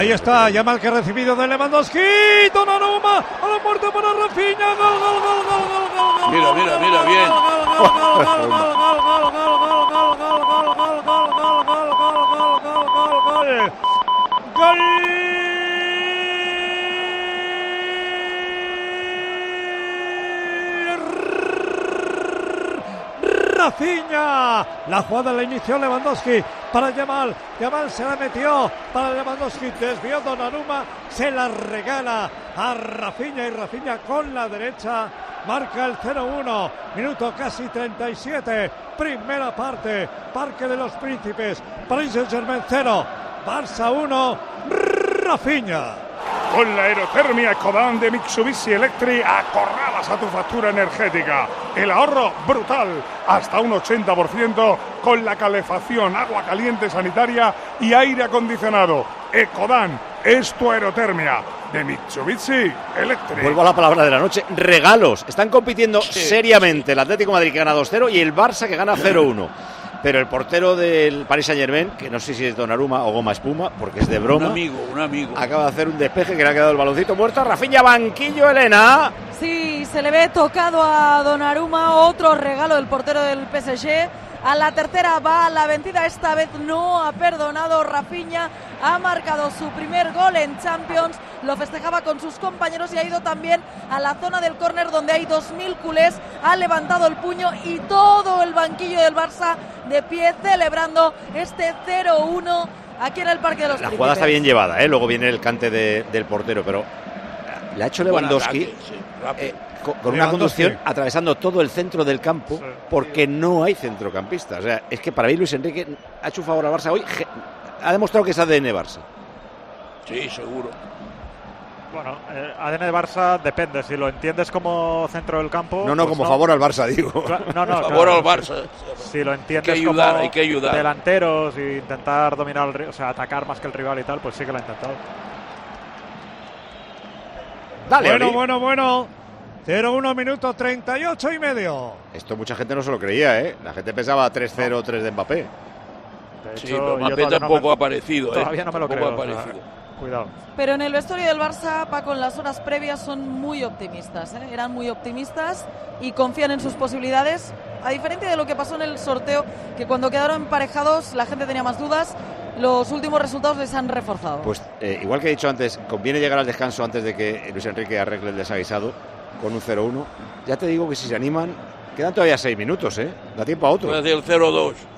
Ahí está, Yamal que ha recibido de Lewandowski, Donnarumma, a la muerte para Rafinha, gol, gol, gol, gol, gol, gol. Mira, bien. Gol. Rafinha, la jugada la inició Lewandowski para Yamal, Yamal se la metió para Lewandowski, desvió Donnarumma, se la regala a Rafinha y Rafinha con la derecha marca el 0-1, minuto casi 37, primera parte, Parque de los Príncipes, Paris Saint-Germain 0, Barça 1, Rafinha. Con la aerotermia Codan de Mitsubishi Electric acorralas a tu factura energética. El ahorro brutal, hasta un 80% con la calefacción, agua caliente sanitaria y aire acondicionado. Ecodan es tu aerotermia de Mitsubishi Electric. Vuelvo a la palabra de la noche, regalos. Están compitiendo seriamente el Atlético de Madrid que gana 2-0 y el Barça que gana 0-1. Pero el portero del Paris Saint-Germain, que no sé si es Donnarumma o Goma Espuma, porque es de broma. Un amigo. Acaba de hacer un despeje que le ha quedado el baloncito muerto. Rafinha, banquillo, Elena. Sí, se le ve tocado a Donnarumma, otro regalo del portero del PSG. A la tercera va a la vencida, esta vez no ha perdonado. Rafinha ha marcado su primer gol en Champions, lo festejaba con sus compañeros y ha ido también a la zona del córner donde hay 2000 culés, ha levantado el puño y todo el banquillo del Barça de pie celebrando este 0-1 aquí en el Parque de los Príncipes. La jugada está bien llevada, luego viene el cante del portero, pero le ha hecho Lewandowski con una conducción atravesando todo el centro del campo, porque no hay centrocampistas. O sea, es que para mí Luis Enrique ha hecho un favor al Barça hoy, ha demostrado que es ADN Barça. Sí, seguro. Bueno, ADN de Barça depende, si lo entiendes como centro del campo... No, como favor al Barça, digo. Favor al Barça. Si lo entiendes hay que ayudar. Delanteros e intentar dominar, o sea, atacar más que el rival y tal, pues sí que lo ha intentado. Dale, Bueno. 0-1, minuto 38 y medio. Esto mucha gente no se lo creía, La gente pensaba 3-0, 3 de Mbappé. De hecho, sí, pero Mbappé tampoco ha aparecido, Todavía no me lo creo. Cuidado. Pero en el vestuario del Barça, Paco, en las horas previas son muy optimistas, eran muy optimistas y confían en sus posibilidades, a diferencia de lo que pasó en el sorteo, que cuando quedaron emparejados la gente tenía más dudas. Los últimos resultados les han reforzado. Pues igual que he dicho antes, conviene llegar al descanso antes de que Luis Enrique arregle el desaguisado con un 0-1. Ya te digo que si se animan, quedan todavía 6 minutos, da tiempo a otro. Puede ser el 0-2.